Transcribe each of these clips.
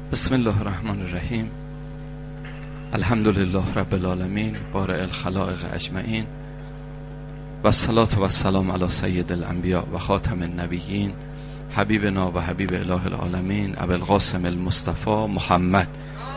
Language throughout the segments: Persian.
بسم الله الرحمن الرحیم. الحمد لله رب العالمین بارئ الخلائق اجمعین و الصلاة و السلام علی سید الانبیاء و خاتم النبیین حبیبنا و حبیب اله العالمین ابی القاسم المصطفى محمد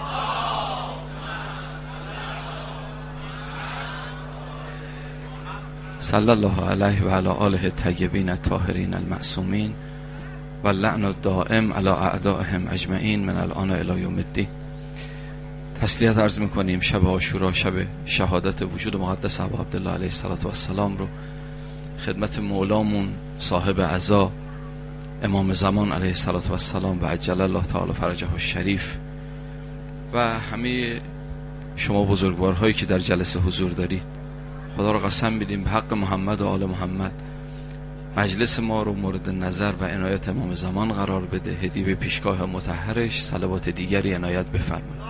صلی الله علیه و علی آله الطیبین الطاهرین المعصومین و اللعن الدائم علی اعدائهم اجمعین من الان الی یوم الدین. تسلیت عرض میکنیم شب عاشورا، شب شهادت وجود مقدس ابا عبدالله علیه السلام رو خدمت مولامون صاحب عزا امام زمان علیه السلام و عجل الله تعالی فرجه الشریف و همه شما بزرگوارهایی که در جلسه حضور دارید. خدا رو قسم میدیم به حق محمد و آل محمد مجلس ما رو مورد نظر و عنایت امام زمان قرار بده، هدیه به پیشگاه مطهرش، صلوات دیگری عنایت بفرمایید.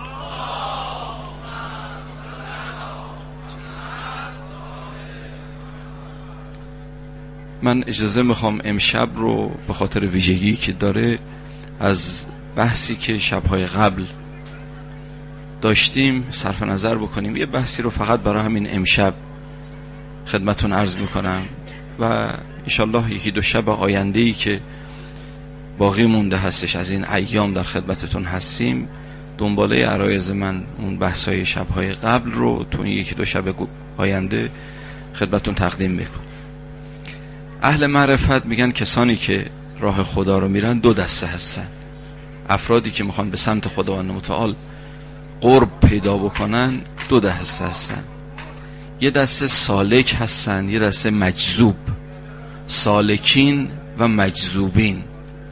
من اجازه میخوام امشب رو به خاطر ویژگی که داره از بحثی که شبهای قبل داشتیم صرف نظر بکنیم. یه بحثی رو فقط برای همین امشب خدمتون عرض میکنم و انشالله یکی دو شب آینده‌ای که باقی مونده هستش از این ایام در خدمتتون هستیم، دنباله عرایض من اون بحثای شبهای قبل رو تو این یکی دو شب آینده خدمتتون تقدیم میکنم. اهل معرفت میگن کسانی که راه خدا رو میرن دو دسته هستن. افرادی که میخوان به سمت خداوند متعال قرب پیدا بکنن دو دسته هستن. یه دسته سالک هستن، یه دسته مجذوب. سالکین و مجذوبین.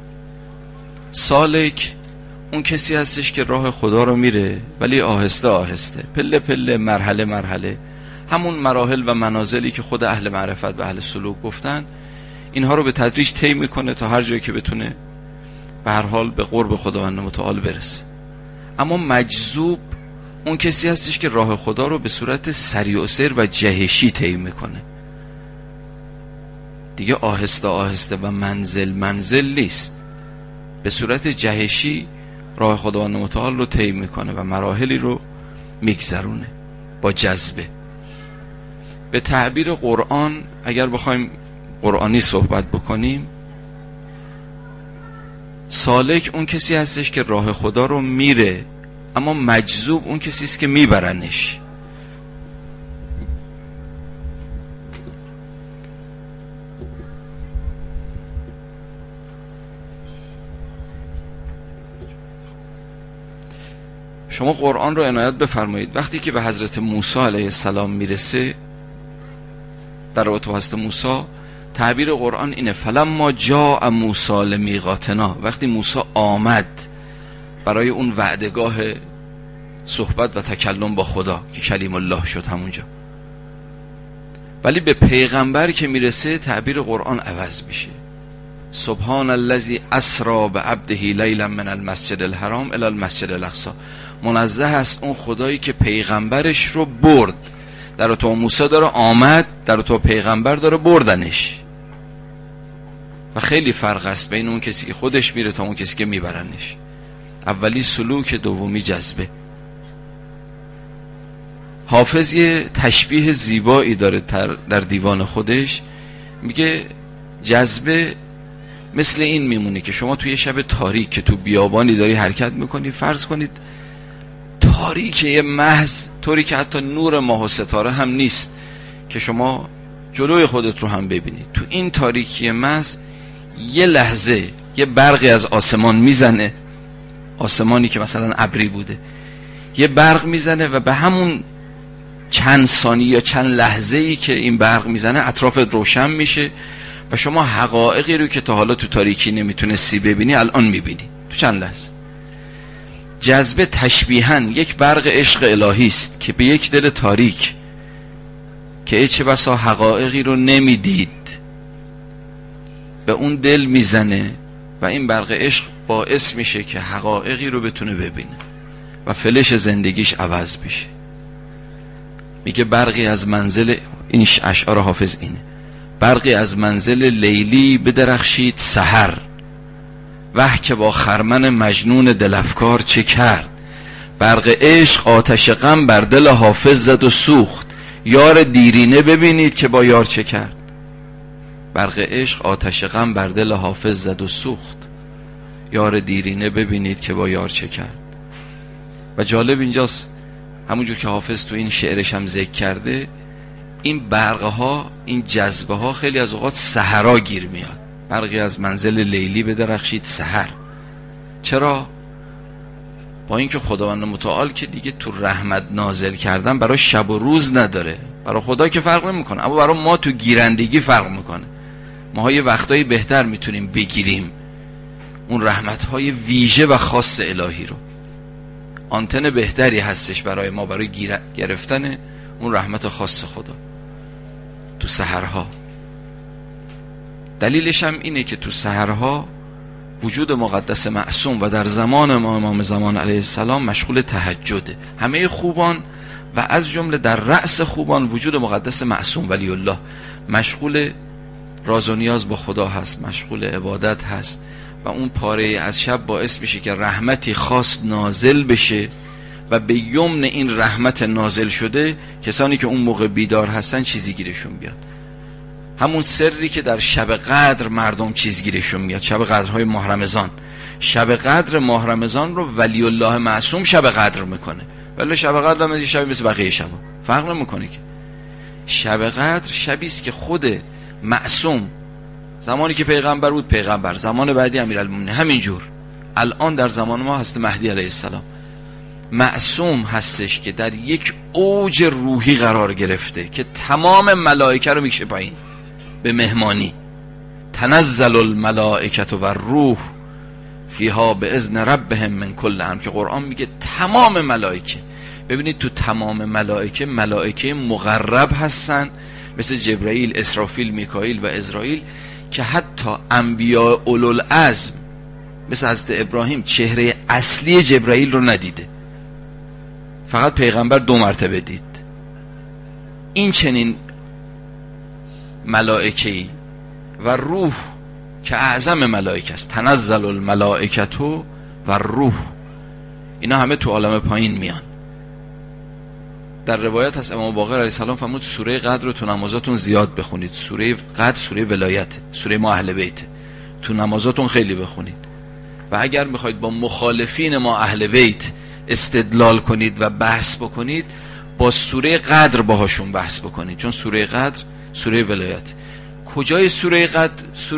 سالک اون کسی هستش که راه خدا رو میره ولی آهسته آهسته، پله پله، مرحله مرحله، همون مراحل و منازلی که خود اهل معرفت و اهل سلوک گفتن اینها رو به تدریج طی میکنه تا هر جایی که بتونه به هر حال به قرب خداوند متعال برسه. اما مجذوب اون کسی هستش که راه خدا رو به صورت سریع و سیر و جهشی طی میکنه، دیگه آهسته آهسته و منزل منزل نیست، به صورت جهشی راه خداوند متعال رو طی میکنه و مراحلی رو میگذرونه با جذبه. به تعبیر قرآن اگر بخوایم قرآنی صحبت بکنیم، سالک اون کسی هستش که راه خدا رو میره، اما مجذوب اون کسی است که میبرنش. شما قرآن رو عنایت بفرمایید. وقتی که به حضرت موسی علیه السلام میرسه، در رابطه با حضرت موسی تعبیر قرآن اینه فلما جاء موسی لمیقاتنا، وقتی موسی آمد برای اون وعدگاه صحبت و تکلم با خدا که کلیم الله شد همونجا. ولی به پیغمبر که میرسه تعبیر قرآن عوض میشه. سبحان الذی اسری بعبده لیلا من المسجد الحرام الی المسجد الاقصی. منزه است اون خدایی که پیغمبرش رو برد. در تو موسی داره آمد، در تو پیغمبر داره بردنش. و خیلی فرق است بین اون کسی که خودش میره تا اون کسی که میبرنش. اولی سلوک، دومی جذبه. حافظ یه تشبیه زیبایی داره در دیوان خودش، میگه جذبه مثل این میمونه که شما توی شب تاریک که تو بیابانی داری حرکت میکنی، فرض کنید تاریکه محض، طوری که حتی نور ماه و ستاره هم نیست که شما جلوی خودت رو هم ببینید. تو این تاریکی محض یه لحظه یه برقی از آسمان میزنه، آسمانی که مثلا ابری بوده، یه برق میزنه و به همون چند ثانیه یا چند لحظه‌ای که این برق میزنه اطرافت روشن میشه و شما حقایقی رو که تا حالا تو تاریکی نمیتونستی ببینی الان میبینی تو چند لحظه. جذبه تشبیهاً یک برق عشق الهی است که به یک دل تاریک که چه بسا حقایقی رو نمیدید به اون دل میزنه و این برق عشق باعث میشه که حقایقی رو بتونه ببینه و فلش زندگیش عوض بشه. میگه برقی از منزل، این اشعار حافظ اینه، برقی از منزل لیلی بدرخشید سحر، وه که با خرمن مجنون دلفکار چه کرد. برق عشق آتش غم بر دل حافظ زد و سوخت. یار دیرینه ببینید که با یار چه کرد. برق عشق آتش غم بر دل حافظ زد و سوخت. یار دیرینه ببینید که با یار چه کرد. و جالب اینجاست، همونجور که حافظ تو این شعرش هم ذکر کرده، این برقها، این جذبه ها خیلی از اوقات سحرا گیر میاد. برقی از منزل لیلی بدرخشید سحر. چرا؟ با اینکه خداوند متعال که دیگه تو رحمت نازل کردن برای شب و روز نداره، برای خدا که فرق نمیکنه، اما برای ما تو گیرندگی فرق میکنه. ما یه وقتایی بهتر میتونیم بگیریم اون رحمت‌های ویژه و خاص الهی رو. آنتن بهتری هستش برای ما برای گرفتن اون رحمت خاص خدا تو سحرها. دلیلش هم اینه که تو سحرها وجود مقدس معصوم و در زمان ما امام زمان علیه السلام مشغول تهجده. همه خوبان و از جمله در رأس خوبان وجود مقدس معصوم ولی الله مشغول راز و نیاز با خدا هست، مشغول عبادت هست و اون پاره از شب باعث میشه که رحمتی خاص نازل بشه و به یمن این رحمت نازل شده کسانی که اون موقع بیدار هستن چیزی گیرشون بیاد. همون سری که در شب قدر مردم چیز گیرشون میاد، شب قدرهای ماه رمضان. شب قدر ماه رمضان رو ولی الله معصوم شب قدر میکنه، ولی شب قدر هم شب مثل بقیه شبا فرق نمیکنه که. شب قدر شبی است که خود معصوم، زمانی که پیغمبر بود پیغمبر، زمان بعدی امیرالمومنین، همینجور الان در زمان ما هست مهدی علیه السلام، معصوم هستش که در یک اوج روحی قرار گرفته که تمام ملائکه رو میکشه پایین به مهمانی. تنزل الملائکه و الروح فیها باذن ربهم من کل امر، که قرآن میگه تمام ملائکه. ببینید تو تمام ملائکه، ملائکه مقرب هستن مثل جبرائیل، اسرافیل، میکائیل و عزرائیل، که حتی انبیاء اولوالعزم مثل حضرت ابراهیم چهره اصلی جبرائیل رو ندیده، فقط پیغمبر 2 مرتبه دید. این چنین ملائکه‌ای و روح که اعظم ملائکه است، تنزل الملائکه و روح، اینا همه تو عالم پایین میان. در روایت هست امام باقر علیه السلام فرمود سوره قدر رو تو نمازاتون زیاد بخونید. سوره قدر سوره ولایت، سوره ما اهل بیت، تو نمازاتون خیلی بخونید. و اگر میخواید با مخالفین ما اهل بیت استدلال کنید و بحث بکنید، با سوره قدر باهاشون بحث بکنید، چون سوره قدر سوره ولایت. کجای سوره قدر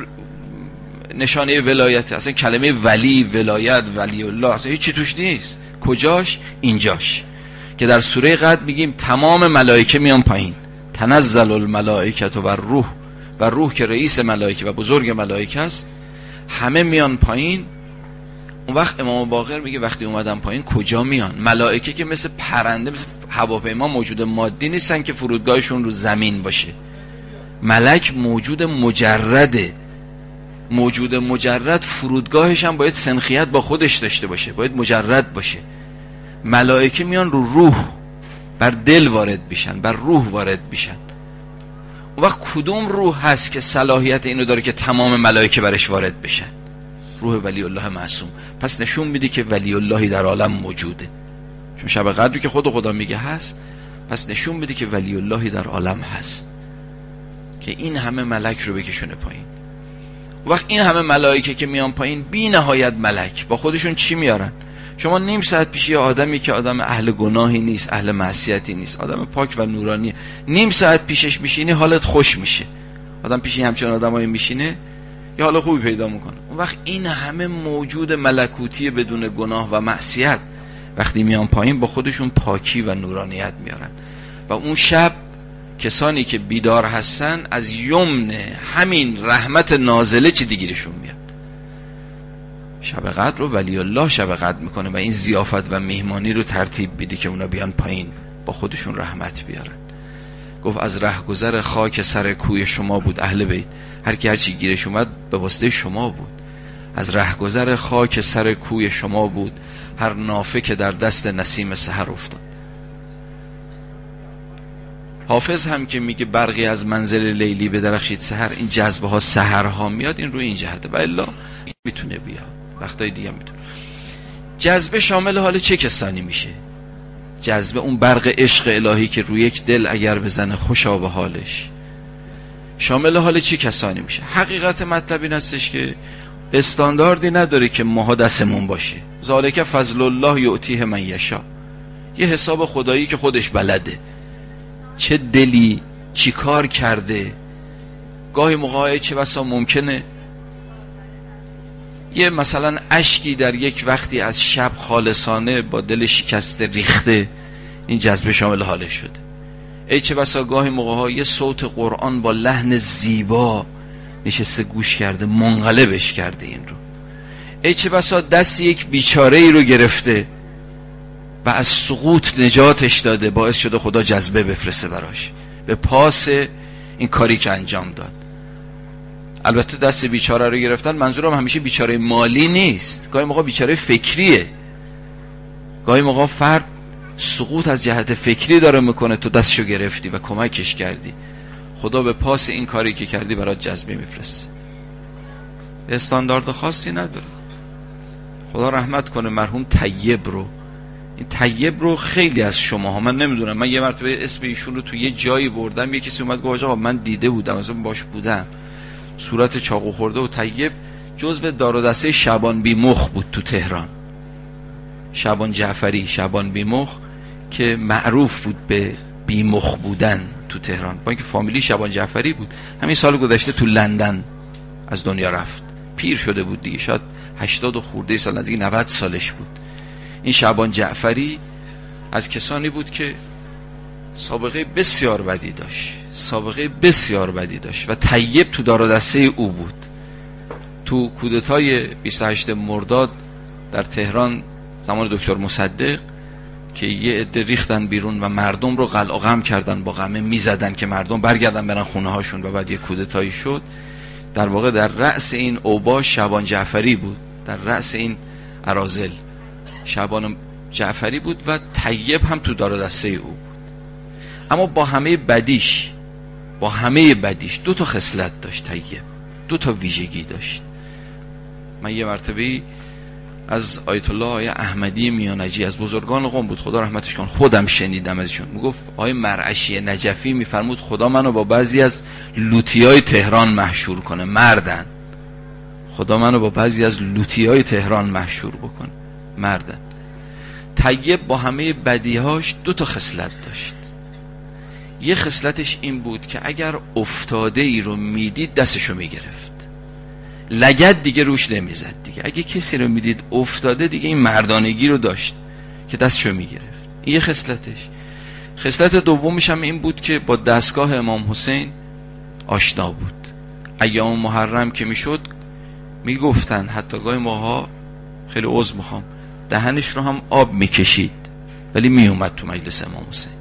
نشانه ولایت؟ اصلا کلمه ولی، ولایت، ولی الله اصلا هیچی توش نیست. کجاش؟ اینجاش که در سوره قدر میگیم تمام ملائکه میان پایین، تنزل الملائکه و روح که رئیس ملائکه و بزرگ ملائکه است، همه میان پایین. اون وقت امام باقر میگه وقتی اومدن پایین کجا میان؟ ملائکه که مثل پرنده، مثل هواپیما موجود مادی نیستن که فرودگاهشون رو زمین باشه. ملک موجود مجرده. موجود مجرد فرودگاهش هم باید سنخیت با خودش داشته باشه، باید مجرد باشه. ملائکه میان رو روح، بر دل وارد بشن، بر روح وارد بشن. اون وقت کدوم روح هست که صلاحیت اینو داره که تمام ملائکه برش وارد بشن؟ روح ولی الله معصوم. پس نشون میده که ولی اللهی در عالم موجوده، چون شب قدری که خدا میگه هست، پس نشون میده که ولی اللهی در عالم هست که این همه ملک رو بکشونه پایین. وقت این همه ملائکه که میان پایین، بی نهایت ملک با خودشون چی میارن؟ شما نیم ساعت پیش یه آدمی که آدم اهل گناهی نیست، اهل معصیتی نیست، آدم پاک و نورانی، نیم ساعت پیشش میشینی حالت خوش میشه. آدم پیش همچین آدمایی میشینه یه حال خوبی پیدا میکنه. اون وقت این همه موجود ملکوتی بدون گناه و معصیت وقتی میان پایین با خودشون پاکی و نورانیت میارن. و اون شب کسانی که بیدار هستن از یمن همین رحمت نازله چی دیگرشون میاد. شب قدر رو ولی الله شب قدر میکنه و این ضیافت و میهمانی رو ترتیب بیده که اونا بیان پایین با خودشون رحمت بیارن. گفت از رهگذر خاک سر کوی شما بود اهل بیت، هر کی هر چی گیرش اومد به واسطه شما بود. از رهگذر خاک سر کوی شما بود هر نافه که در دست نسیم سحر افتاد. حافظ هم که میگه برقی از منزل لیلی بدرخشید سحر، این جذبه ها سحرها میاد، این روی این جهته و الا میتونه بیاد. وقتای دیگه میتونه. جذبه شامل حال چه کسانی میشه؟ جذبه اون برق عشق الهی که روی یک دل اگر بزنه خوشا به حالش، شامل حال چه کسانی میشه؟ حقیقت مطلب این هستش که استانداردی نداره که ماها دستمون باشه. ذالک فضل الله یعطیه من یشاء. یه حساب خدایی که خودش بلده چه دلی چی کار کرده. گاهی موقع چه بسا ممکنه یه مثلا اشکی در یک وقتی از شب خالصانه با دل شکسته ریخته، این جذبه شامل حالش شده. ای چه بسا گاهی موقع یه صوت قرآن با لحن زیبا نشسته گوش کرده، منقلبش کرده این رو. ای چه بسا دست یک بیچاره ای رو گرفته و از سقوط نجاتش داده، باعث شده خدا جذبه بفرسته براش به پاس این کاری که انجام داد. البته دست بیچاره رو گرفتن منظورم همیشه بیچاره مالی نیست، گاهی موقع بیچاره فکریه. گاهی موقع فرد سقوط از جهت فکری داره میکنه، تو دستشو گرفتی و کمکش کردی، خدا به پاس این کاری که کردی برات جذبه میفرسته. استاندارد خاصی نداره. خدا رحمت کنه مرحوم طیب رو. این طیب رو خیلی از شماها، من نمیدونم، من یه مرتبه اسم ایشون رو تو یه جایی بردم، یه کسی اومد گفت آقا من دیده بودم، اصلا باش بودم، صورت چاقو خورده. و طیب جزو دار و دسته شعبان بیمخ بود تو تهران. شعبان جعفری، شعبان بیمخ که معروف بود به بیمخ بودن تو تهران، با اینکه فامیلی شعبان جعفری بود. همین سال گذشته تو لندن از دنیا رفت، پیر شده بود دیگه، شاید 80 خورده سال، نزدیک 90 سالش بود. این شعبان جعفری از کسانی بود که سابقه بسیار بدی داشت، سابقه بسیار بدی داشت و طیب تو دار و دسته او بود. تو کودتای 28 مرداد در تهران زمان دکتر مصدق که یه عده ریختن بیرون و مردم رو قلع و قم کردن، با قمه میزدن که مردم برگردن برن خونه هاشون و بعد یه کودتایی شد. در واقع در رأس این اوباش شعبان جعفری بود، در رأس این اراذل شعبان جعفری بود و طیب هم تو دار و دسته او بود. اما با همه بدیش دو تا خصلت داشت طیب، دو تا ویژگی داشت. من یه مرتبه از آیت الله آیه احمدی میانجی، از بزرگان قوم بود، خدا رحمتش کنه، خودم شنیدم ازشون، میگفت آیه مرعشی نجفی میفرمود خدا منو با بعضی از لوطیای تهران محشور کنه، مردن، خدا منو با بعضی از لوطیای تهران محشور بکنه، مردن. طیب با همه بدیهاش دو تا خصلت داشت. یه خصلتش این بود که اگر افتاده ای رو میدید دستشو میگرفت، لگد دیگه روش نمیزد دیگه. اگه کسی رو میدید افتاده دیگه این مردانگی رو داشت که دستشو میگرفت. این یه خصلتش. خصلت دومش هم این بود که با دستگاه امام حسین آشنا بود. ایام محرم که میشد میگفتن حتی گاهی ماها، خیلی عذر میخوام، دهنش رو هم آب میکشید ولی میومد تو مجلس امام حسین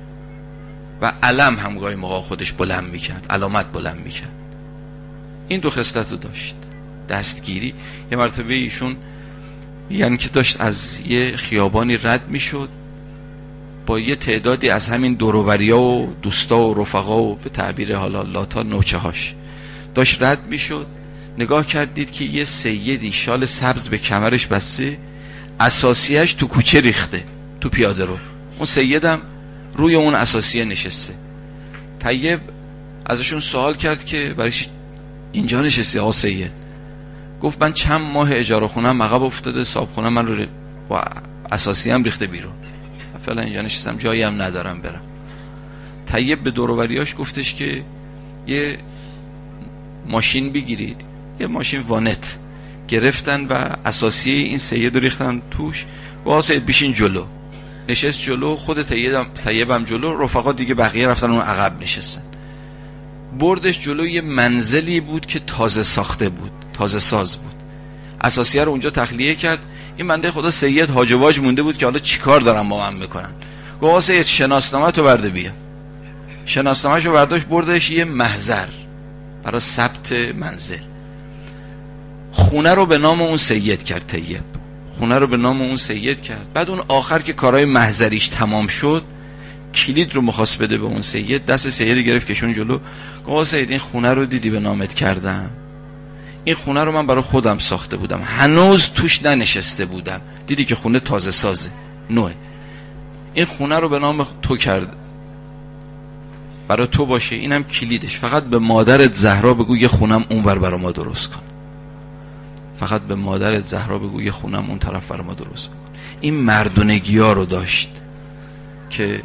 و علم هم گاهی موقع خودش بلند میکرد، علامت بلند میکرد. این دو خصلت رو داشت. دستگیری. یه مرتبه ایشون یعنی که داشت از یه خیابانی رد میشد با یه تعدادی از همین دوروبریا و دوستا و رفقا و به تعبیر حالا لاتا نوچه هاش داشت رد میشد، نگاه کردید که یه سیدی شال سبز به کمرش بسته، اساسیهش تو کوچه ریخته، تو پیاده رو، اون سیدم روی اون اساسیه نشسته. طیب ازشون سوال کرد که برای اینجا نشستی آقا سید؟ گفت من چند ماه اجاره خونم عقب افتاده، صاحب خونه من رو با اساسیه هم ریخته بیرون، فعلا اینجا نشستم، جایی هم ندارم برم. طیب به دوروبریاش گفتش که یه ماشین بگیرید، یه ماشین وانت گرفتن و اساسیه این سید رو ریختن توش. و سید بشین جلو، نشست جلو، خود طیبم جلو، رفقا دیگه بقیه رفتن اون عقب نشستن. بردش جلو یه منزلی بود که تازه ساخته بود، تازه ساز بود، اساسیه رو اونجا تخلیه کرد. این بنده خدا سید هاج و واج مونده بود که حالا چیکار دارم با من میکنن. گفت سید شناسنامه تو برده بیا. شناسنامه‌شو برداشت بردش یه محضر برای ثبت منزل. خونه رو به نام اون سید کرد طیب، خونه رو به نام اون سید کرد. بعد اون آخر که کارهای محضریش تمام شد، کلید رو مخواست بده به اون سید، دست سید گرفت کشون جلو. گفت سید این خونه رو دیدی به نامت کردم؟ این خونه رو من برای خودم ساخته بودم، هنوز توش ننشسته بودم. دیدی که خونه تازه سازه، نوعه. این خونه رو به نام تو کرده، برای تو باشه، اینم کلیدش. فقط به مادرت زهرا بگو یه خونم اونور برای ما درست کن. فقط به مادرت زهرا بگو یه خونم اون طرف برای ما درست کن. این مردونگی ها رو داشت که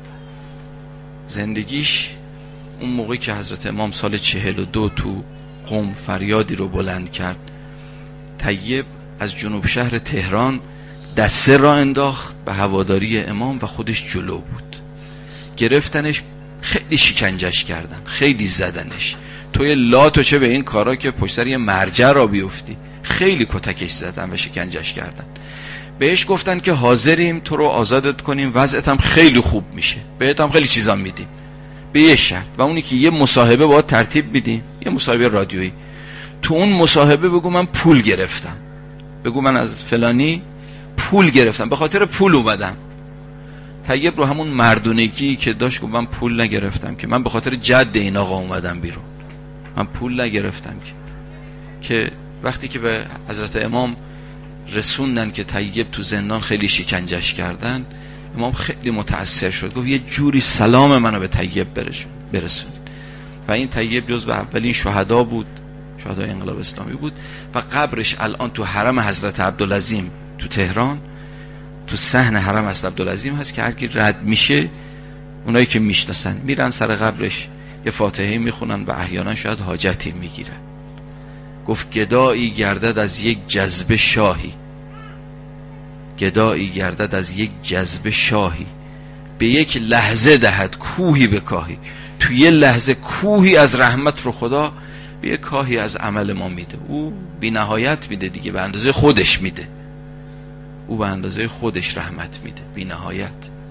زندگیش اون موقعی که حضرت امام سال 42 تو قم فریادی رو بلند کرد، طیب از جنوب شهر تهران دسته را انداخت به هواداری امام و خودش جلو بود. گرفتنش، خیلی شکنجش کردن، خیلی زدنش. توی لاتو چه به این کارا که پشت سر یه مرجع را بیفتی. خیلی کتکش زدن و شکنجش کردن. بهش گفتن که حاضریم تو رو آزادت کنیم، وضعت هم خیلی خوب میشه، بهت هم خیلی چیزا میدیم، به یه شرط، و اونی که یه مصاحبه باید ترتیب میدیم، یه مصاحبه رادیویی. تو اون مصاحبه بگو من پول گرفتم، بگو من از فلانی پول گرفتم، به خاطر پول اومدم. طیب رو همون مردونگی که داشت گفت من پول نگرفتم، که من به خاطر جد این آقا اومدم بیرون، من پول نگرفتم. که وقتی که به حضرت امام رسوندن که طیب تو زندان خیلی شکنجش کردن، امام خیلی متأثر شد، گفت یه جوری سلام منو به طیب برسونید. و این طیب جزو اولین شهدا بود، شهدای انقلاب اسلامی بود، و قبرش الان تو حرم حضرت عبدالعظیم تو تهران، تو صحن حرم حضرت عبدالعظیم هست که هر کی رد میشه، اونایی که میشناسن میرن سر قبرش یه فاتحه میخونن و احیانا شاید حاجتی میگیرن. گفت گدایی گردد از یک جذبه شاهی، گدایی گردد از یک جذبه شاهی، به یک لحظه دهد کوهی به کاهی. تو یه لحظه کوهی از رحمت رو خدا به یک کاهی از عمل ما میده. او بی نهایت میده دیگه، به اندازه خودش میده. او به اندازه خودش رحمت میده، بی نهایت.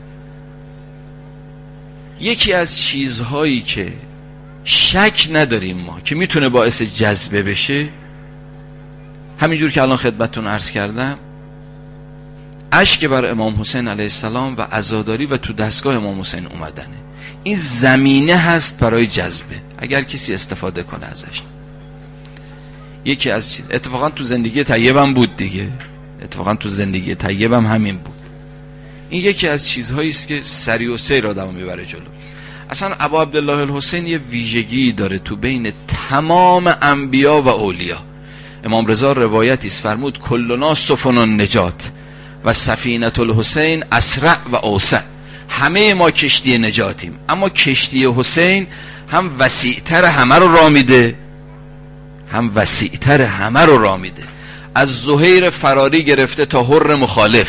یکی از چیزهایی که شک نداریم ما که میتونه باعث جذبه بشه، همینجور که الان خدمتتون عرض کردم، اشک بر امام حسین علیه السلام و عزاداری و تو دستگاه امام حسین اومدنه. این زمینه هست برای جذبه اگر کسی استفاده کنه ازش. یکی از چیز اتفاقا تو زندگی طیبم بود دیگه، اتفاقا تو زندگی طیبم همین بود. این یکی از چیزهایی است که سریع و سیر آدمو میبره جلو. اصلا ابا عبدالله الحسین یه ویژگی داره تو بین تمام انبیا و اولیا. امام رضا روایتی است فرمود کلنا سفن النجات و سفینه الحسین اسرع و اوسع. همه ما کشتی نجاتیم، اما کشتی حسین هم وسیع‌تر همه رو راه میده، هم وسیع‌تر همه رو راه میده. از زهیر فراری گرفته تا حر مخالف.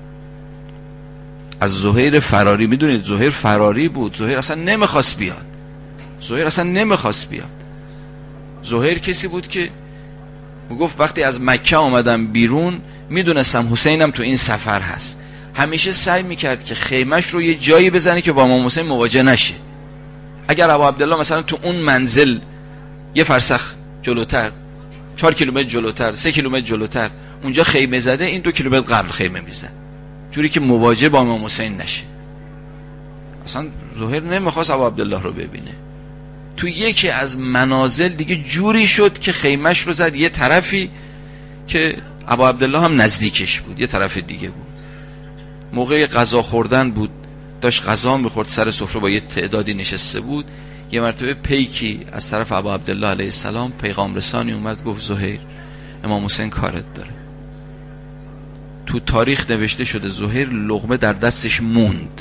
از زهیر فراری، میدونید زهیر فراری بود، زهیر اصلا نمیخواست بیاد، زهیر اصلا نمیخواست بیاد. زهیر کسی بود که میگفت وقتی از مکه آمدم بیرون میدونستم حسینم تو این سفر هست، همیشه سعی میکرد که خیمش رو یه جایی بزنه که با امام حسین مواجه نشه. اگر ابا عبدالله مثلا تو اون منزل یه فرسخ جلوتر، 4 کیلومتر جلوتر، 3 کیلومتر جلوتر اونجا خیمه زده، این 2 کیلومتر قبل خیمه میزد، جوری که مواجه با امام حسین نشه. اصلا زهیر نمیخواست ابا عبدالله رو ببینه. تو یکی از منازل دیگه جوری شد که خیمش رو زد یه طرفی که ابا عبدالله هم نزدیکش بود، یه طرف دیگه بود. موقع غذا خوردن بود، داشت غذا میخورد، سر سفره با یه تعدادی نشسته بود. یه مرتبه پیکی از طرف ابا عبدالله علیه السلام پیغام رسانی اومد، گفت زهیر امام حسین کارت داره. تو تاریخ نوشته شده زهیر لقمه در دستش موند،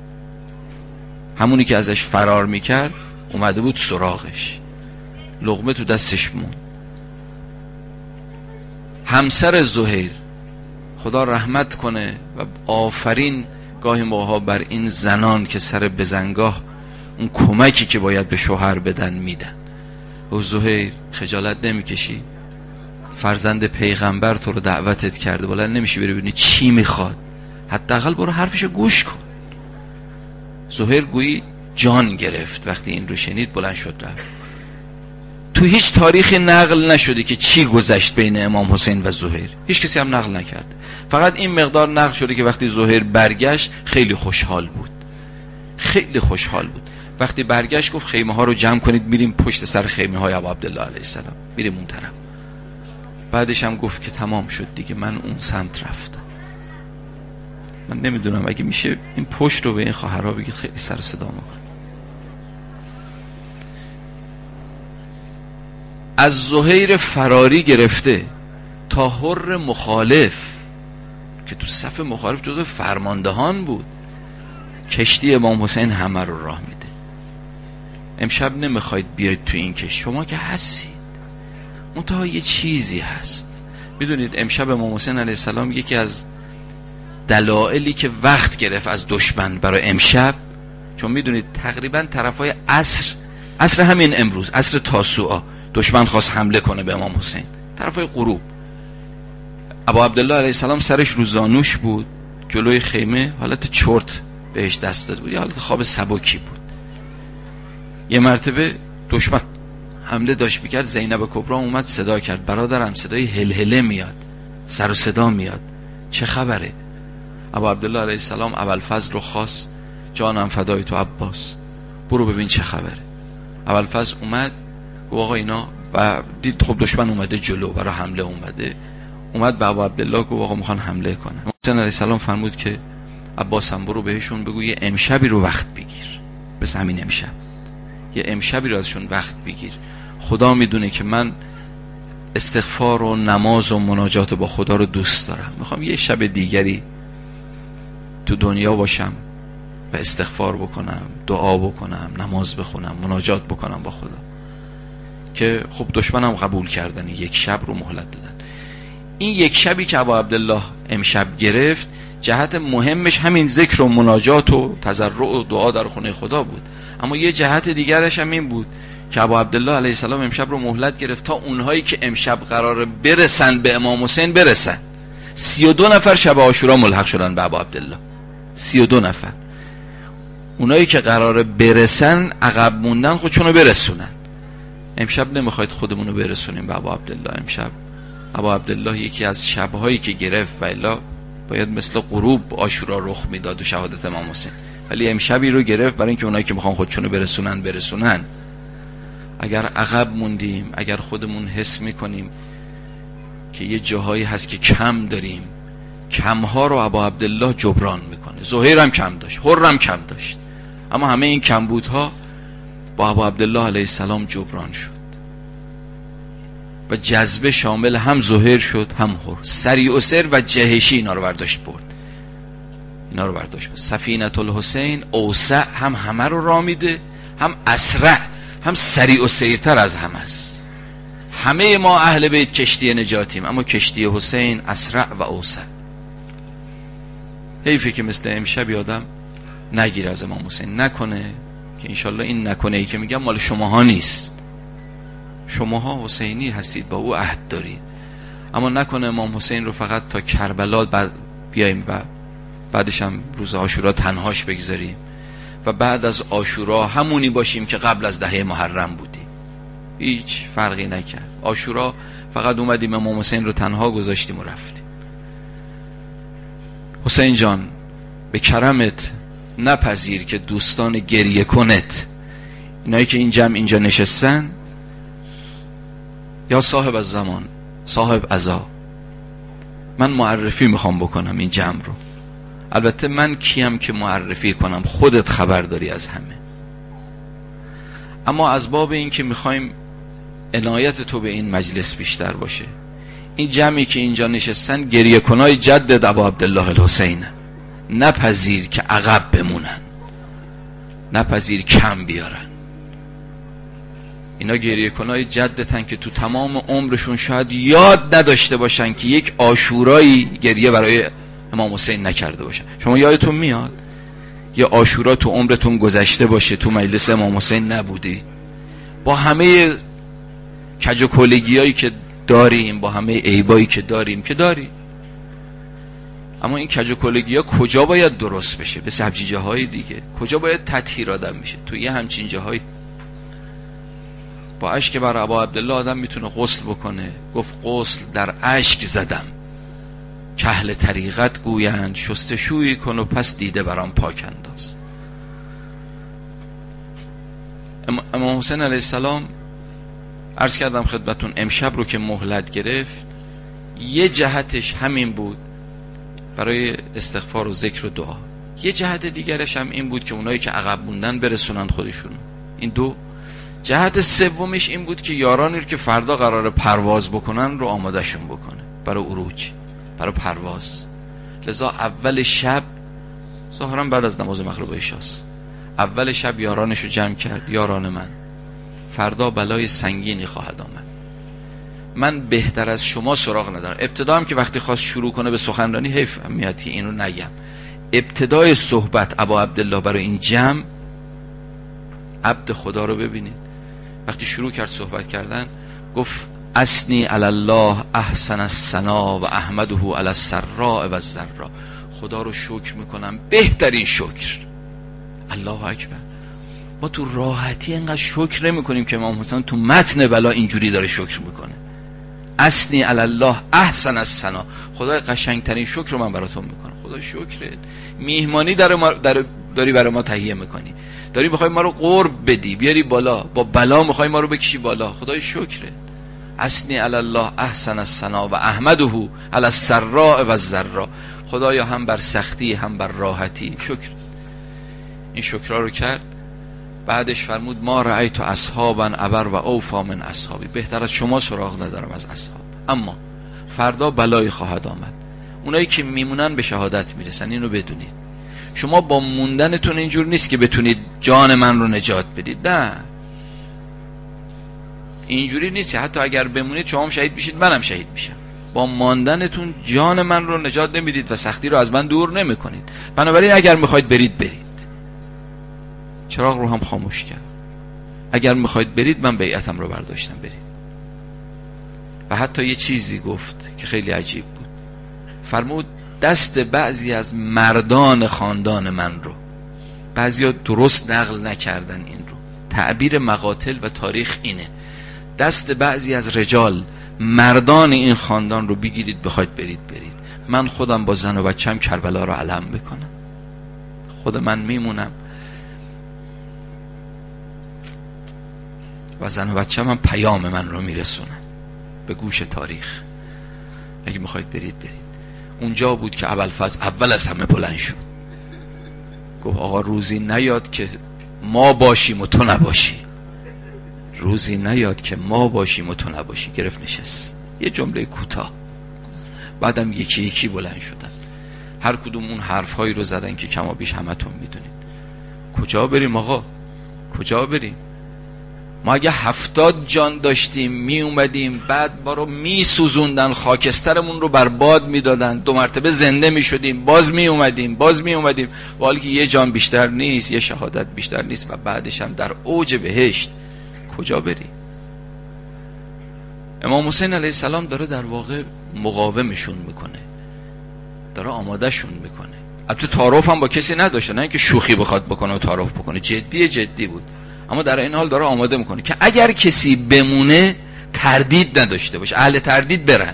همونی که ازش فرار میکرد اومده بود سراغش، لقمه تو دستش موند. همسر زهیر خدا رحمت کنه و آفرین گاهی موقع بر این زنان که سر بزنگاه اون کمکی که باید به شوهر بدن میدن. او زهیر خجالت نمیکشی؟ فرزند پیغمبر تو رو دعوتت کرده، بلند نمیشی بری ببینی چی میخواد؟ حداقل برو حرفشو گوش کن. زهیر گویی جان گرفت وقتی این رو شنید، بلند شد رفت. تو هیچ تاریخی نقل نشده که چی گذشت بین امام حسین و زهیر، هیچ کسی هم نقل نکرد. فقط این مقدار نقل شده که وقتی زهیر برگشت خیلی خوشحال بود، خیلی خوشحال بود. وقتی برگشت گفت خیمه ها رو جمع کنید، میریم پشت سر خیمه های ابا عبدالله علیه السلام، میریم اون طرف. بعدش هم گفت که تمام شد دیگه، من اون سمت رفتم. من نمیدونم اگه میشه این پشت رو به این خواهرها بگید، خیلی سر صدا میکنه. از زهیر فراری گرفته تا حر مخالف که تو صف مخالف جزو فرماندهان بود، کشتی امام حسین همه رو راه میده. امشب نمیخواید بیاید تو این کشتی، شما که هستید، منتها یه چیزی هست. میدونید امشب امام حسین علیه السلام یکی از دلایلی که وقت گرفت از دشمن برای امشب، چون میدونید تقریبا طرفای عصر همین امروز، عصر تاسوعا، دشمن خواست حمله کنه به امام حسین. طرفای غروب ابا عبدالله علیه السلام سرش رو زانوش بود، جلوی خیمه حالت چرت بهش دست داده بود، یا حالت خواب سبکی بود. یه مرتبه دشمن حمله داشت میکرد، زینب کبری اومد صدا کرد، برادرم صدای هلهله میاد، سر و صدا میاد، چه خبره؟ ابا عبدالله علیه السلام ابوالفضل رو خواست، جانم فدای تو عباس، برو ببین چه خبره. ابوالفضل اومد گفت آقا اینا، و دید خب دشمن اومده جلو برای حمله اومد به ابو عبدالله گفت آقا میخوان حمله کنن. حسین علیه السلام فرمود که عباسم برو بهشون بگو یه امشبی رو وقت بگیر، بس همین امشب یه امشبی رو ازشون وقت بگیر. خدا میدونه که من استغفار و نماز و مناجات با خدا رو دوست دارم، میخوام یه شب دیگری تو دنیا باشم و استغفار بکنم، دعا بکنم، نماز بخونم، مناجات بکنم با خدا. که خب دشمنم قبول کردن، یک شب رو مهلت دادن. این یک شبی که ابا عبدالله امشب گرفت، جهت مهمش همین ذکر و مناجات و تضرع و دعا در خونه خدا بود، اما یه جهت دیگرش هم این بود که ابا عبدالله علیه السلام امشب رو مهلت گرفت تا اونهایی که امشب قراره برسن به امام حسین برسن. 32 نفر شب عاشورا ملحق شدن به ابا عبدالله، 32 نفر. اونایی که قراره برسن عقب موندن، خودشونو برسونن. امشب نمیخواید خودمونو برسونیم به ابا عبدالله. امشب ابا عبدالله یکی از شبهایی که گرفت، و الا باید مثل غروب عاشورا رخ میداد و شهادت امام حسین، ولی امشبی رو گرفت برای اینکه اونایی که میخوان خودشونو برسونن. اگر عقب موندیم، اگر خودمون حس میکنیم که یه جاهایی هست که کم داریم، کمها رو ابا عبدالله جبران میکنه. زهیر هم کم داشت، حر هم کم داشت، اما همه این کمبودها با ابا عبدالله علیه السلام جبران شد و جذبه شامل هم زهیر شد هم حر. سریع و سر و جهشی اینا رو برداشت برد. سفینة الحسین اوسع هم همه رو رامیده، هم اسرع، هم سریع و سیرتر از همه است. همه ما اهل بیت کشتی نجاتیم، اما کشتی حسین اسرع و اوسع. حیفه که مثل امشب آدم نگیر از امام حسین، نکنه که انشالله این نکنه ای که میگم مال شماها نیست. شماها حسینی هستید، با او عهد دارید، اما نکنه امام حسین رو فقط تا کربلا بیاییم و بعدش هم روز عاشورا تنهاش بگذاریم و بعد از عاشورا همونی باشیم که قبل از 10 محرم بودیم. هیچ فرقی نکرد. عاشورا فقط اومدیم امام حسین رو تنها گذاشتیم و رفتیم. حسین جان به کرمت نپذیر که دوستان گریه کنت، اینایی که این جمع اینجا نشستن، یا صاحب از زمان، صاحب عزا، من معرفی میخوام بکنم این جمع رو. البته من کیم که معرفی کنم؟ خودت خبر داری از همه، اما از باب این که میخوایم عنایت تو به این مجلس بیشتر باشه، این جمعی که اینجا نشستن گریه کنای جدد ابا عبدالله الحسین، نپذیر که عقب بمونن، نپذیر کم بیارن. اینا گریه کنای جدتن که تو تمام عمرشون شاید یاد نداشته باشن که یک عاشورایی گریه برای امام حسین نکرده باشن. شما یادتون میاد یه عاشورا تو عمرتون گذشته باشه تو مجلس امام حسین نبودی؟ با همه کج و کلگیایی که داریم، با همه عیبایی که داریم اما این کج و کلگی‌ها کجا باید درست بشه؟ به سبزیجه های دیگه. کجا باید تطهیر آدم میشه؟ تو یه همچین جاهای با اشک بر ابا عبدالله آدم میتونه غسل بکنه. گفت غسل در اشک زدم، که اهل طریقت گویند شستشویی کن و پس دیده برام پاک انداز. امام حسین علیه السلام عرض کردم خدمتون، امشب رو که مهلت گرفت یه جهتش همین بود برای استغفار و ذکر و دعا، یه جهت دیگرش هم این بود که اونایی که عقب موندن برسونن خودشون. این دو. جهت سومش این بود که یارانی رو که فردا قراره پرواز بکنن رو آمادهشون بکنه برای عروج، برای پرواز. لذا اول شب، ظاهرا بعد از نماز مغرب و عشاست، اول شب یارانش رو جمع کرد. یاران من، فردا بلای سنگینی خواهد آمد، من بهتر از شما سراغ ندارم. ابتدا هم که وقتی خواست شروع کنه به سخنرانی، حیف میاد که اینو نگم، ابتدای صحبت ابا عبدالله برای این جمع، عبد خدا رو ببینید، وقتی شروع کرد صحبت کردن گفت اثنی علی الله احسن الثنا و احمده علی السراء و الضراء، خدا رو شکر میکنم بهترین شکر. الله اکبر. ما تو راحتی اینقدر شکر نمی کنیم که امام حسین تو متن بلا اینجوری داره شکر میکنه. اثنی علی الله احسن الثنا، خدای قشنگترین شکر رو من براتون میکنم. خدا شکرت، میهمانی داری برای ما تهیه میکنی، داری میخوای ما رو قرب بدی بیاری بالا، با بلا میخوای ما رو بکشی بالا. خدای شکرت. اثنی علی الله احسن الثنا و احمده علی السراء و الضراء، خدایا هم بر سختی هم بر راحتی شکر. این شکرها رو کرد. بعدش فرمود ما رأیت اصحابا ابر و اوفا من اصحابی، بهتر از شما سراغ ندارم از اصحاب، اما فردا بلایی خواهد آمد، اونایی که میمونن به شهادت میرسن. اینو بدونید، شما با موندنتون اینجور نیست که بتونید جان من رو نجات بدید، نه اینجوری نیست. حتی اگر بمونید شما هم شهید میشید، منم شهید میشم. با ماندنتون جان من رو نجات نمیدید و سختی رو از من دور نمیکنید. بنابراین اگر میخواید برید. چراغ رو هم خاموش کرد. اگر میخواید برید، من بیعتم رو برداشتم، برید. و حتی یه چیزی گفت که خیلی عجیب بود. فرمود دست بعضی از مردان خاندان من رو، بعضیا درست نقل نکردن این رو، تعبیر مقاتل و تاریخ اینه، دست بعضی از رجال مردان این خاندان رو بگیرید بخواید برید. من خودم با زن و بچم کربلا رو علم بکنم، خود من میمونم و زن و بچم هم پیام من رو میرسونن به گوش تاریخ. اگه میخواید برید. اونجا بود که ابوالفضل اول از همه بلند شد، گفت آقا روزی نیاد که ما باشیم و تو نباشی، روزی نیاد که ما باشیم و تو نباشی. گرفت نشست. یه جمله کوتاه. بعدم یکی یکی بلند شدن، هر کدوم اون حرفهایی رو زدن که کما بیش همتون میدونید. کجا بریم آقا؟ کجا بریم؟ ما اگه 70 جان داشتیم می اومدیم، بعد ما رو می سوزوندن، خاکسترمون رو برباد می دادن، 2 مرتبه زنده می شدیم، باز می اومدیم و حالی که یه جان بیشتر نیست، یه شهادت بیشتر نیست و بعدش هم در اوج بهشت. کجا بری؟ امام حسین علیه السلام داره در واقع مقاومشون میکنه، داره آمادهشون میکنه. البته تعارف هم با کسی نداشته، نه اینکه شوخی بخواد بکنه و تعارف بکنه، جدی بود، اما در این حال داره آماده میکنه که اگر کسی بمونه تردید نداشته باشه، اهل تردید برن.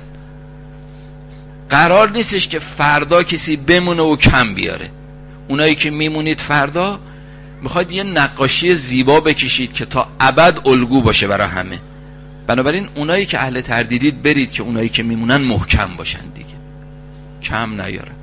قرار نیستش که فردا کسی بمونه و کم بیاره. اونایی که میمونید فردا میخواید یه نقاشی زیبا بکشید که تا ابد الگو باشه برای همه. بنابراین اونایی که اهل تردیدید برید که اونایی که میمونن محکم باشن دیگه، کم نیارن.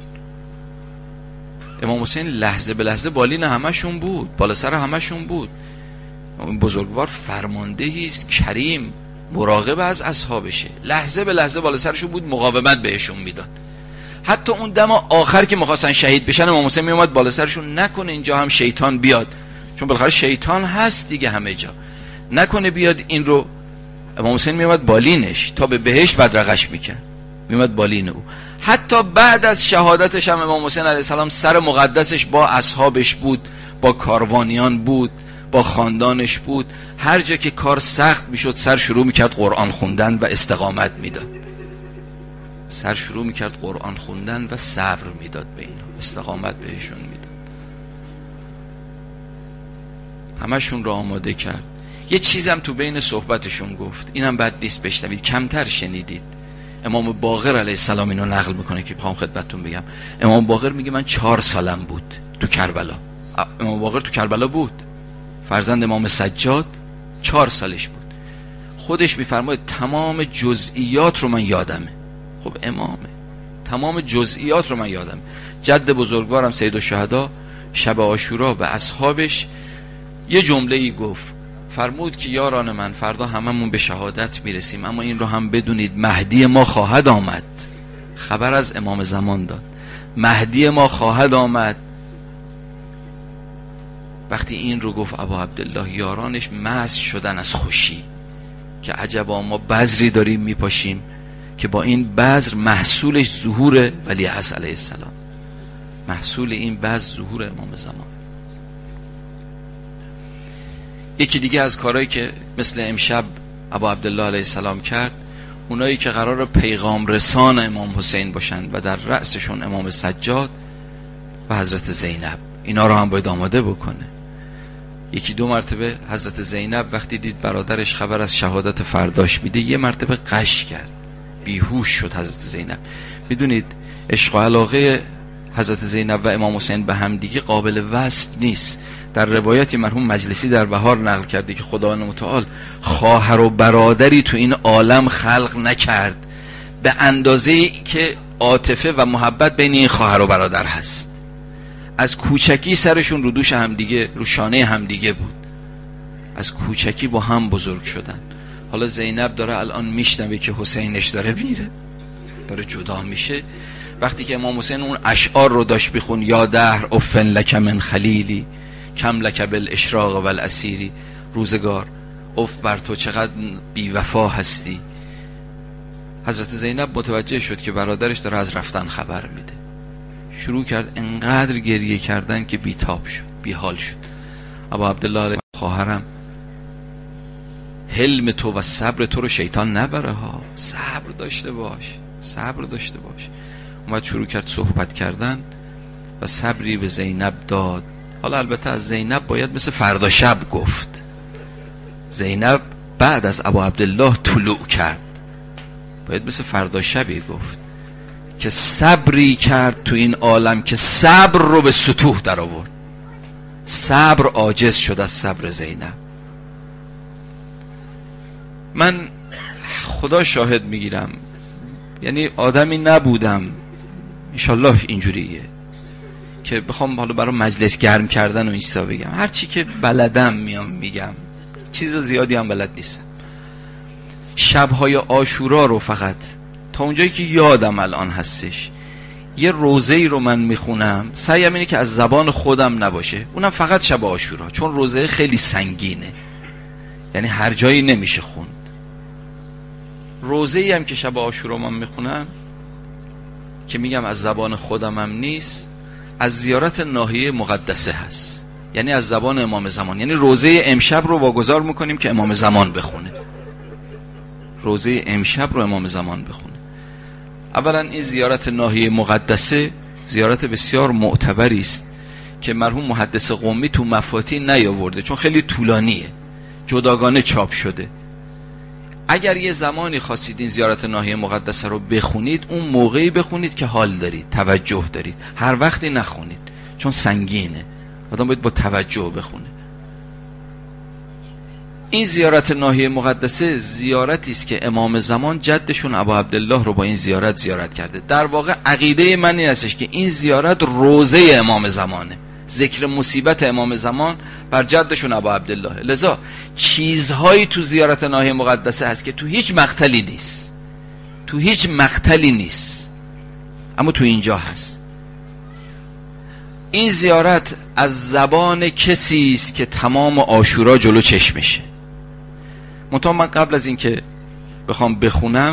امام حسین لحظه به لحظه بالین همشون بود، بالا سر همشون بود. این بزرگوار فرماندهی است، کریم، مراقب از اصحابشه، لحظه به لحظه بالا سرشون بود، مقاومت بهشون میداد. حتی اون دم آخر که می‌خواستن شهید بشن، امام حسین میومد بالا سرشون، نکنه اینجا هم شیطان بیاد، چون بالاخره شیطان هست دیگه همه جا، نکنه بیاد این رو. امام حسین میومد بالینش تا به بهشت بدرقش میکرد، میومد بالین او. حتی بعد از شهادتش هم امام حسین علیه السلام سر مقدسش با اصحابش بود، با کاروانیان بود، با خاندانش بود. هر جا که کار سخت میشد سر شروع میکرد قرآن خوندن و استقامت میداد، سر شروع میکرد قرآن خوندن و صبر میداد به اینا، استقامت بهشون میداد. همشون رو آماده کرد. یه چیزم تو بین صحبتشون گفت، اینم بد نیست بشنوید، کمتر شنیدید. امام باقر علیه السلام اینو نقل میکنه که بخوام خدمتتون بگم. امام باقر میگه من 4 سالم بود تو کربلا. امام باقر تو کربلا بود، فرزند امام سجاد، 4 سالش بود. خودش میفرماید تمام جزئیات رو من یادمه، خب امامه. تمام جزئیات رو من یادم. جد بزرگوارم سید الشهدا شب عاشورا به اصحابش یه جمله ای گفت، فرمود که یاران من فردا هممون به شهادت میرسیم، اما این رو هم بدونید مهدی ما خواهد آمد. خبر از امام زمان داد، مهدی ما خواهد آمد. وقتی این رو گفت ابا عبدالله، یارانش مست شدن از خوشی که عجبا ما بذری داریم میپاشیم که با این بذر محصولش ظهور ولی عصر علیه السلام، محصول این بذر ظهور امام زمان. یکی دیگه از کارهایی که مثل امشب ابا عبدالله علیه السلام کرد، اونایی که قرار پیغام رسان امام حسین باشن و در رأسشون امام سجاد و حضرت زینب، اینا رو هم باید آماده بکنه. یکی دو مرتبه حضرت زینب وقتی دید برادرش خبر از شهادت فرداش میده، یه مرتبه قش کرد، بیهوش شد حضرت زینب. میدونید عشق و علاقه حضرت زینب و امام حسین به هم دیگه قابل وصف نیست. در روایتی مرحوم مجلسی در بهار نقل کرده که خداوند متعال خواهر و برادری تو این عالم خلق نکرد به اندازه‌ای که عاطفه و محبت بین این خواهر و برادر هست. از کوچکی سرشون رو دوش همدیگه، رو شانه همدیگه بود، از کوچکی با هم بزرگ شدن. حالا زینب داره الان میشنوه که حسینش داره میره، داره جدا میشه. وقتی که امام حسین اون اشعار رو داشت بخون، یا دهر افن لک من خلیلی کم لک بالاشراق والاسیری، روزگار اف بر تو چقدر بی وفا هستی. حضرت زینب متوجه شد که برادرش داره از رفتن خبر میده، شروع کرد انقدر گریه کردن که بیتاب شد، بیحال شد. ابا عبدالله علیه خواهرم، حلم تو و صبر تو رو شیطان نبره ها، صبر داشته باش، صبر داشته باش. اومد شروع کرد صحبت کردن و صبری به زینب داد. حالا البته از زینب باید مثل فردا شب گفت. زینب بعد از ابا عبدالله طلوع کرد، باید مثل فردا شبی گفت که صبری کرد تو این عالم که صبر رو به سطوح در آورد. صبر عاجز شد از صبر زینب. من خدا شاهد میگیرم، یعنی آدمی نبودم انشالله اینجوریه که بخوام حالا برای مجلس گرم کردن و این چیزا بگم. هر چی که بلدم میگم، چیز زیادی هم بلد نیستم. شبهای عاشورا رو فقط تا اونجایی که یادم الان هستش یه روزه‌ای رو من میخونم، سعیم اینه که از زبان خودم نباشه، اونم فقط شب عاشورا، چون روزه خیلی سنگینه، یعنی هر جایی نمیشه خوند. روزه‌ای هم که شب عاشورا من میخونم که میگم از زبان خودم هم نیست، از زیارت ناحیه مقدسه هست، یعنی از زبان امام زمان. یعنی روزه امشب رو واگذار میکنیم که امام زمان بخونه، روزه امشب رو امام زمان بخونه. اولا این زیارت ناحیه مقدسه زیارت بسیار معتبری است که مرحوم محدث قمی تو مفاتیح نیاورده، چون خیلی طولانیه، جداگانه چاپ شده. اگر یه زمانی خواستید این زیارت ناحیه مقدسه رو بخونید، اون موقعی بخونید که حال دارید، توجه دارید، هر وقتی نخونید چون سنگینه، آدم باید با توجه بخونه. این زیارت ناحیه مقدسه زیارتی است که امام زمان جدشون ابا عبدالله رو با این زیارت کرده. در واقع عقیده من این هستش که این زیارت روزه امام زمانه، ذکر مصیبت امام زمان بر جدشون ابا عبدالله. لذا چیزهایی تو زیارت ناحیه مقدسه هست که تو هیچ مقتلی نیست، اما تو اینجا هست. این زیارت از زبان کسی است که تمام عاشورا جلو چشمشه. منتها من قبل از این که بخوام بخونم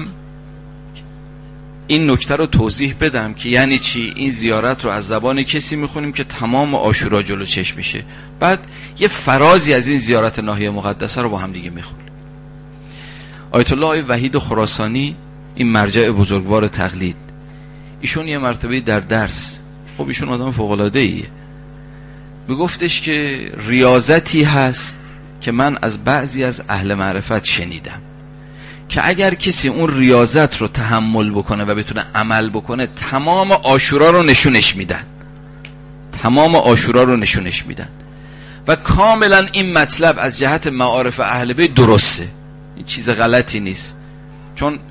این نکته رو توضیح بدم که یعنی چی. این زیارت رو از زبان کسی میخونیم که تمام عاشورا جلو چشمشه، بعد یه فرازی از این زیارت ناحیه مقدسه رو با هم دیگه میخونیم. آیت الله وحید خراسانی، این مرجع بزرگوار تقلید، ایشون یه مرتبه در درس، خب ایشون آدم فوق‌العاده‌ایه، میگفتش که ریاضتی هست که من از بعضی از اهل معرفت شنیدم که اگر کسی اون ریاضت رو تحمل بکنه و بتونه عمل بکنه، تمام عاشورا رو نشونش میدن و کاملا این مطلب از جهت معارف اهل بیت درسته، این چیز غلطی نیست. چون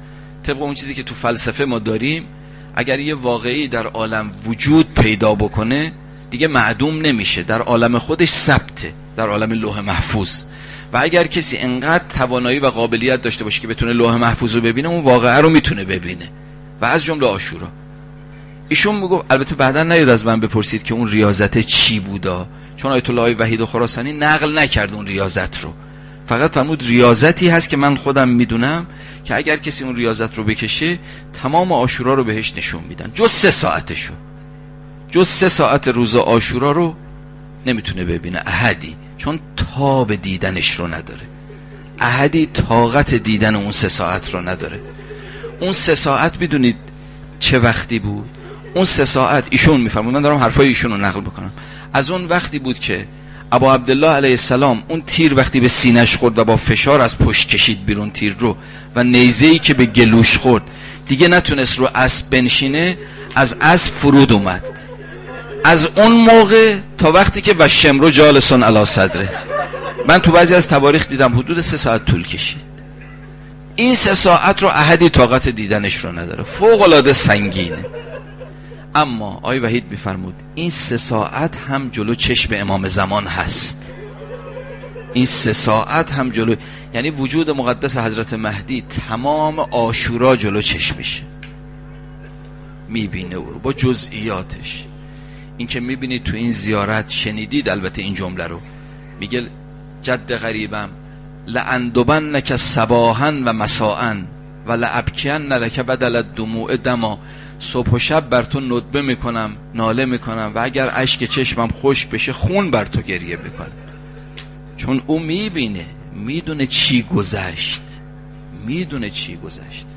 طبق اون چیزی که تو فلسفه ما داریم، اگر یه واقعی در عالم وجود پیدا بکنه دیگه معدوم نمیشه، در عالم خودش ثبته، در عالم لوح محفوظ. و اگر کسی انقدر توانایی و قابلیت داشته باشه که بتونه لوح محفوظ رو ببینه، اون واقعه رو میتونه ببینه، و از جمله عاشورا. ایشون میگه، البته بعدا نیاد از من بپرسید که اون ریاضت چی بودا، چون آیت الله وحید خراسانی نقل نکرد اون ریاضت رو، فقط فرمود ریاضتی هست که من خودم میدونم که اگر کسی اون ریاضت رو بکشه تمام عاشورا رو بهش نشون میدن، جز 3 ساعتشو، جز 3 ساعت روز عاشورا رو نمیتونه ببینه احدی، چون تاب دیدنش رو نداره. احدی طاقت دیدن اون 3 ساعت رو نداره. اون 3 ساعت میدونید چه وقتی بود؟ اون 3 ساعت ایشون میفرمودن، دارم حرفای ایشون رو نقل بکنم، از اون وقتی بود که ابا عبدالله علیه السلام اون تیر وقتی به سینش خورد و با فشار از پشت کشید بیرون تیر رو، و نیزه‌ای که به گلوش خورد دیگه نتونست رو اسب بنشینه، از اسب فرود اومد. از اون موقع تا وقتی که و شمرو جالسون علی صدره، من تو بعضی از تواریخ دیدم حدود 3 ساعت طول کشید. این 3 ساعت رو احدی طاقت دیدنش رو نداره، فوق العاده سنگینه. اما آقای وحید میفرمود این 3 ساعت هم جلو چشم امام زمان هست. این 3 ساعت هم جلو، یعنی وجود مقدس حضرت مهدی تمام عاشورا جلو چشمشه، میبینه او رو با جزئیاتش. این که میبینید تو این زیارت، شنیدید البته این جمله رو، میگه جد غریبم لأندبنک صباحا و مساء و لأبکین لک بدل الدموع دما، صبح و شب بر تو ندبه میکنم، ناله میکنم، و اگر اشک چشمم خشک بشه خون بر تو گریه میکنم. چون او میبینه، میدونه چی گذشت، میدونه چی گذشت.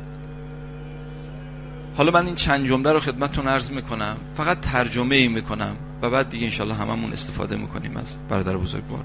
حالا من این چند جمله رو خدمتتون عرض میکنم، فقط ترجمه ای میکنم و بعد دیگه انشالله هممون استفاده میکنیم از برادر بزرگوار.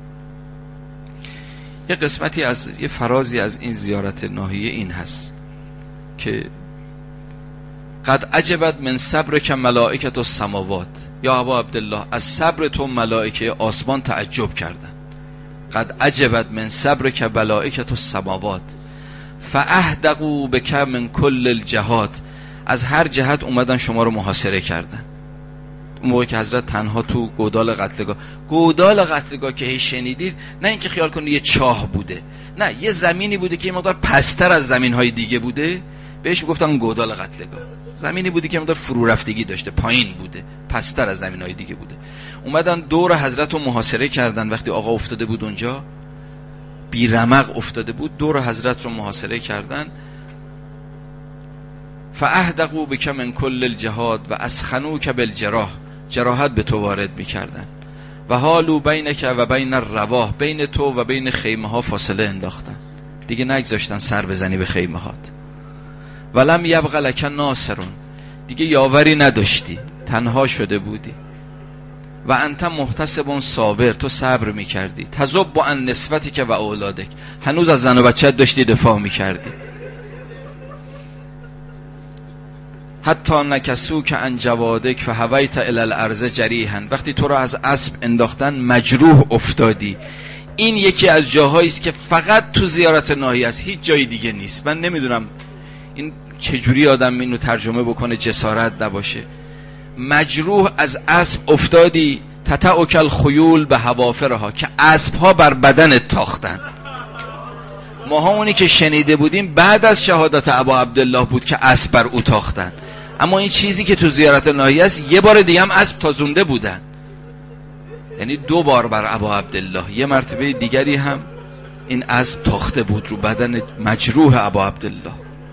یه قسمتی از یه فرازی از این زیارت ناحیه این هست که قد عجبت من صبرک ملائکة السماوات، یا ابا عبدالله از صبر تو ملائکه آسمان تعجب کردن. قد عجبت من صبرک ملائکة السماوات فاهدقوا بک من کل الجهات، از هر جهت اومدن شما رو محاصره کردن. اون موقع که حضرت تنها تو گودال قتلگاه که هی شنیدید، نه اینکه خیال کنید یه چاه بوده، نه، یه زمینی بوده که یه مقدار پستر از زمینهای دیگه بوده، بهش میگفتن گودال قتلگاه. زمینی بوده که یه مقدار فرو رفتگی داشته، پایین بوده، پستر از زمینهای دیگه بوده. اومدن دور حضرت رو محاصره کردن. وقتی آقا افتاده بود اونجا، بی رمق افتاده بود، دور حضرت رو محاصره کردن. فاهدقوا بک من کل الجهاد و اسخنوک بالجراح، جراحت به تو وارد میکردن. و حالو بینک و بین الرواح، بین تو و بین خیمه ها فاصله انداختن، دیگه نگذاشتن سر بزنی به خیمه هات. ولم یبق لک ناصرون، دیگه یاوری نداشتی، تنها شده بودی. و انت محتسب صابر، تو صبر میکردی. تذب عن نسبتک و اولادک، هنوز از زن و بچت داشتی دفاع میکردی. حتی نکسوک عن جوادک فهویت الی الارض جریحا، وقتی تو رو از اسب انداختن مجروح افتادی. این یکی از جاهایی است که فقط تو زیارت ناحیه است، هیچ جای دیگه نیست. من نمیدونم این چجوری آدم اینو ترجمه بکنه جسارت نباشه. مجروح از اسب افتادی، تتعک الخیول به حوافرها، که اسب ها بر بدن تاختن. ماها اونی که شنیده بودیم بعد از شهادت ابا عبدالله بود که اسب بر او تاختن، اما این چیزی که تو زیارت ناحیه است، یه بار دیگه هم اسب تازونده بودن، یعنی 2 بار بر ابا عبدالله، یه مرتبه دیگری هم این اسب تاخته بود رو بدن مجروح ابا عبدالله.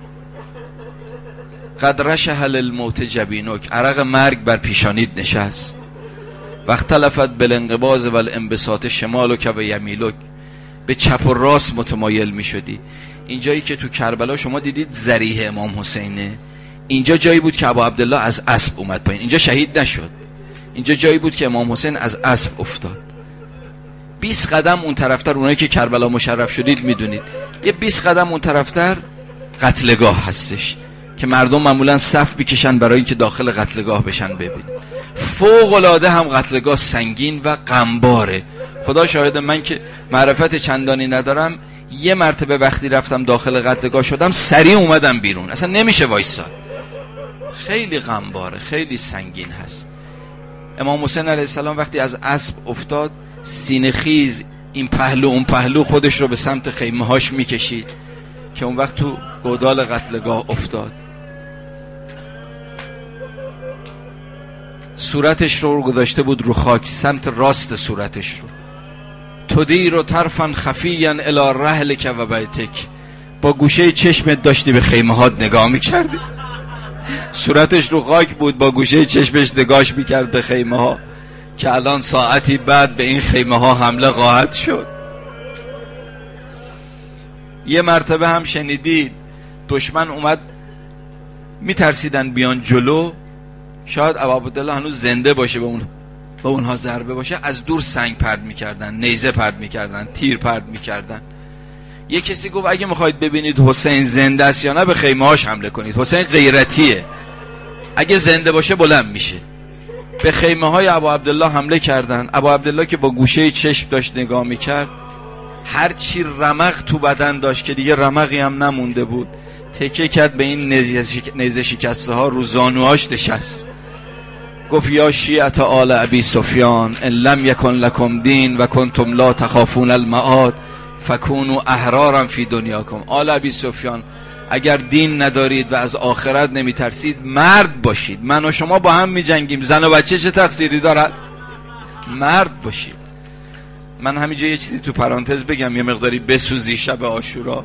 قد رشح للموت جبینک، عرق مرگ بر پیشانید نشست. وقت تلفت بالانقباض والانبساط شمالک و یمیلک، به چپ و راست متمایل می شدی. اینجایی که تو کربلا شما دیدید ذریح امام حسینه، اینجا جایی بود که ابا عبدالله از اسب اومد پایین، اینجا شهید نشد، اینجا جایی بود که امام حسین از اسب افتاد. 20 قدم اون طرفتر، اونایی که کربلا مشرف شدید میدونید، یه 20 قدم اون طرفتر قتلگاه هستش که مردم معمولا صف بکشن برای اینکه داخل قتلگاه بشن. ببین فوق العاده هم قتلگاه سنگین و غمباره. خدا شاهد من که معرفت چندانی ندارم، یه مرتبه وقتی رفتم داخل قتلگاه شدم سریع اومدم بیرون، اصلا نمیشه وایساد. خیلی غمباره، خیلی سنگین هست. امام حسین علیه السلام وقتی از اسب افتاد سینه خیز این پهلو اون پهلو خودش رو به سمت خیمه هاش میکشید که اون وقت تو گودال قتلگاه افتاد. صورتش رو گذاشته بود رو خاک، سمت راست صورتش رو. تدیر و طرفا خفیا الی رحلک و بیتک، با گوشه چشمت داشتی به خیمه هات نگاه میکردی. صورتش رو خاک بود، با گوشه چشمش نگاهش میکرد به خیمه ها که الان ساعتی بعد به این خیمه ها حمله خواهد شد. یه مرتبه هم شنیدید دشمن اومد، میترسیدن بیان جلو، شاید ابو عبدالله هنوز زنده باشه به اونها ضربه باشه، از دور سنگ پرت میکردن، نیزه پرت میکردن، تیر پرت میکردن. یه کسی گفت اگه میخواید ببینید حسین زنده است یا نه به خیمه هاش حمله کنید. حسین غیرتیه، اگه زنده باشه بلند میشه. به خیمه های ابو عبدالله حمله کردن. ابو عبدالله که با گوشه چشم داشت نگاه میکرد، هر چی رمق تو بدن داشت که دیگه رمقی هم نمونده بود، تکیه کرد به این نیزه شکسته ها، رو زانوهاش نشست. گفت یا شیعة آل ابی سفیان ان لم یکن لکم دین و کنتم لا تخافون المعاد فکونوا احرارا فی دنیاکم. آل ابی سفیان، اگر دین ندارید و از آخرت نمیترسید مرد باشید. من و شما با هم میجنگیم، زن و بچه چه تقصیری دارد؟ مرد باشید. من همینجا یه چیزی تو پرانتز بگم، یه مقداری بسوزی شب عاشورا.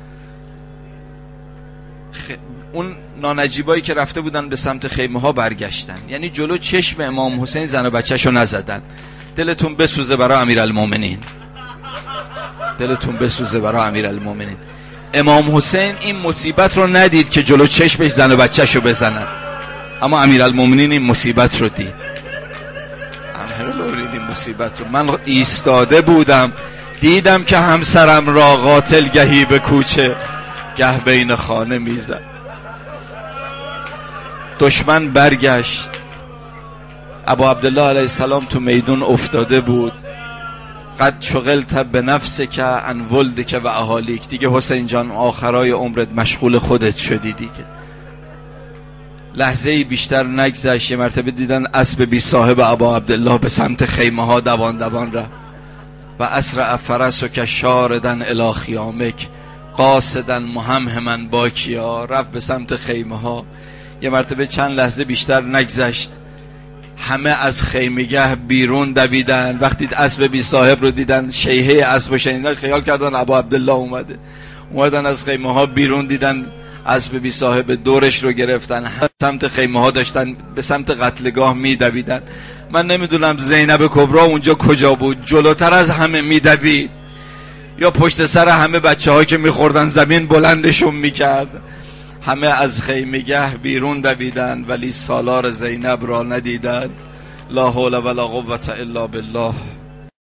اون نانجیبایی که رفته بودن به سمت خیمه ها برگشتن، یعنی جلو چشم امام حسین زن و بچه‌شو نزدن. دلتون بسوزه برای امیرالمومنین، دلتون بسوزه برای امیرالمومنین. امام حسین این مصیبت رو ندید که جلو چشمش زن و بچه‌شو بزنن، اما امیرالمومنین این مصیبت رو دید. امیرالمومنین این مصیبت رو، من ایستاده بودم دیدم که همسرم را قاتل گهی به کوچه گه بین خانه میزد. دشمن برگشت، ابو عبدالله علیه السلام تو میدون افتاده بود. قد شغلت به نفسک عن ولدک و اهالیک، دیگه حسین جان آخرای عمرت مشغول خودت شدی دیگه. لحظه‌ای بیشتر نگذشت، یه مرتبه دیدن اسب بی صاحب ابو عبدالله به سمت خیمه ها دوان دوان رفت. و اسرع فرسک شاردا الی خیامک قاصدا مهمهما باکیا، رفت به سمت خیمه ها. یه مرتبه چند لحظه بیشتر نگذشت، همه از خیمگاه بیرون دویدن. وقتی اسب بی صاحب رو دیدن، شیهه اسب شنیدن، خیال کردن ابو عبدالله اومدن از خیمه ها بیرون، دیدن اسب بی صاحب، دورش رو گرفتن، سمت خیمه ها داشتن به سمت قتلگاه میدویدن. من نمیدونم زینب کبرا اونجا کجا بود، جلوتر از همه میدوید یا پشت سر همه بچه ها که میخوردن زمین بلندشون میکرد. همه از خیمگاه بیرون دویدن ولی سالار زینب را ندیدند. لا حول ولا قوة الا بالله.